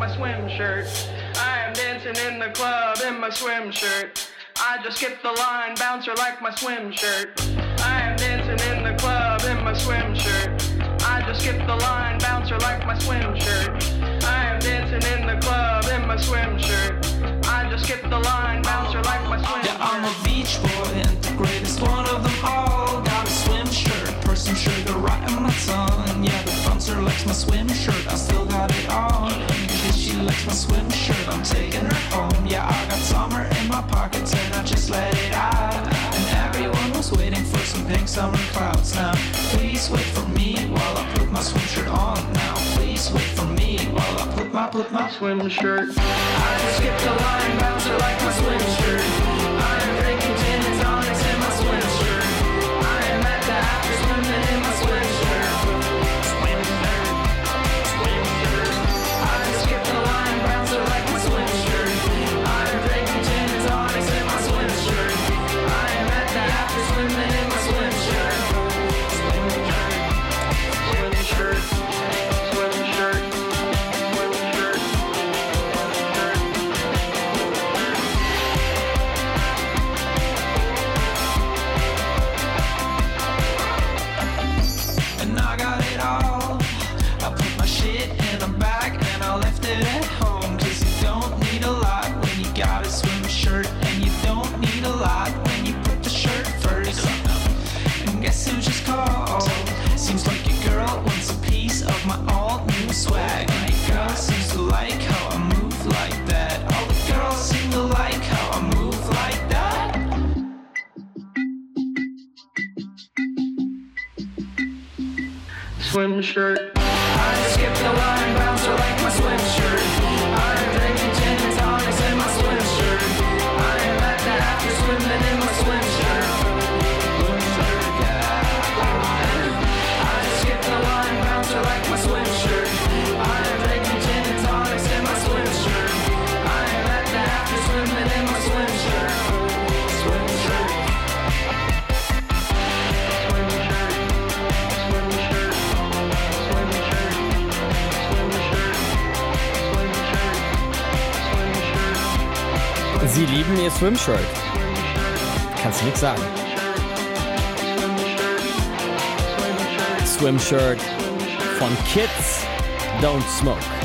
my swim shirt. I am dancing in the club in my swim shirt. I just skip the line, bouncer like my swim shirt. I am dancing in the club in my swim shirt. I just skip the line, bouncer like my swim shirt. I am dancing in the club in my swim shirt. I just skip the line, bouncer like my swim shirt. Yeah, I'm a beach boy and the greatest one of them all. Got a swim shirt, pour some sugar right on my tongue. Yeah, the bouncer likes my swim shirt, I still got it on. Because she likes my swim shirt, I'm taking her home. Yeah, I got summer in my pockets and I just let it out. And everyone was waiting for some pink summer clouds. Now, please wait for me while I put my swim shirt on. Now, please wait for me while I put my swim shirt. I just skip the line, bouncer like my swim shirt. I am drinking gin and tonics in my swim shirt. I am at the after swimming in my swim shirt. Swim shirt, swim shirt. I just skip the line, bouncer like my swim shirt. I am drinking gin and tonics in my swim shirt. I am at the after swimming in my swim shirt. Swim shirt, Swim shirt. Swim shirt. Swim shirt. and I got it all. I put my shit in a bag and I left it at home. Cause you don't need a lot when you got a swim shirt. And you don't need a lot when you put the shirt first. And guess who just called? Seems like your girl wants a piece of my all new swag. And your girl seems to like how I move like that. All the girls seem to like how I move like that. Swim shirt. I just skip the line, bouncer like my swim shirt. I am drinking gin and tonics in my swim shirt. I am at the after swimming in my swim shirt. Swim shirt, yeah. I just skip the line, bouncer like my swim shirt. I am drinking gin and tonics in my swim shirt. I am at the after swimming in my swim shirt. Swim shirt. Swim shirt. Swim shirt. Swim shirt. Swim shirt. Swim shirt. Swim shirt. Sie lieben ihr Swimshirt. Kannst du nix sagen. Swimshirt von Kids Don't Smoke.